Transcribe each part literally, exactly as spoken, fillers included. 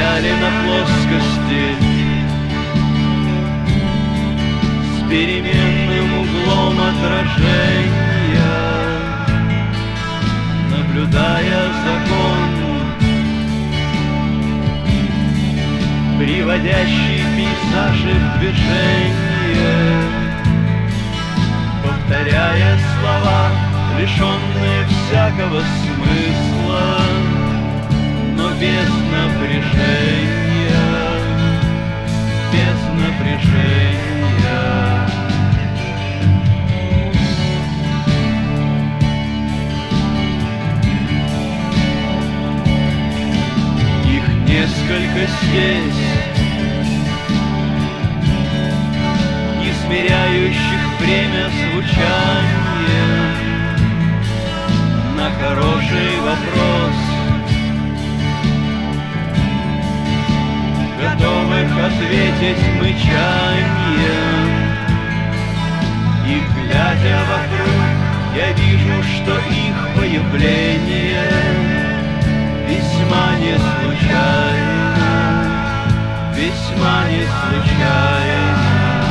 стояли на плоскости с переменным углом отражения, наблюдая закон, приводящий пейзажи в движение, повторяя слова, лишенные всякого смысла, но без напряжения, без напряжения. Их несколько здесь, измеряющих время звучанием на хороший вопрос, готовых ответить мычанием. И глядя вокруг, я вижу, что их появление весьма не случайно, весьма не случайно.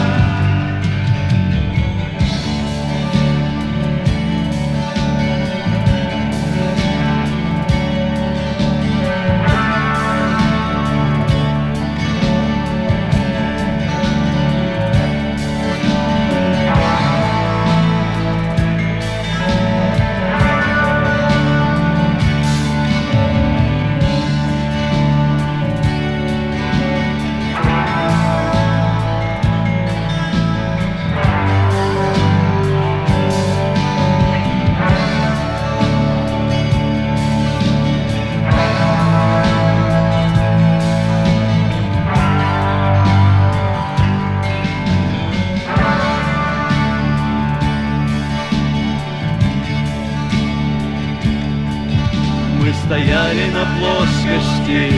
Мы стояли на плоскости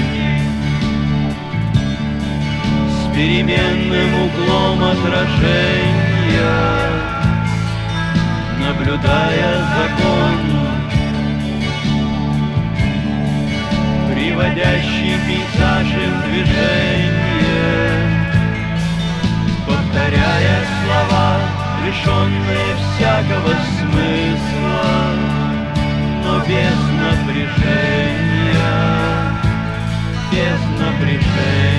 с переменным углом отражения, наблюдая закон, приводящий пейзажи в движение, повторяя слова, лишенные всякого смысла, но без напряжения, без напряжения.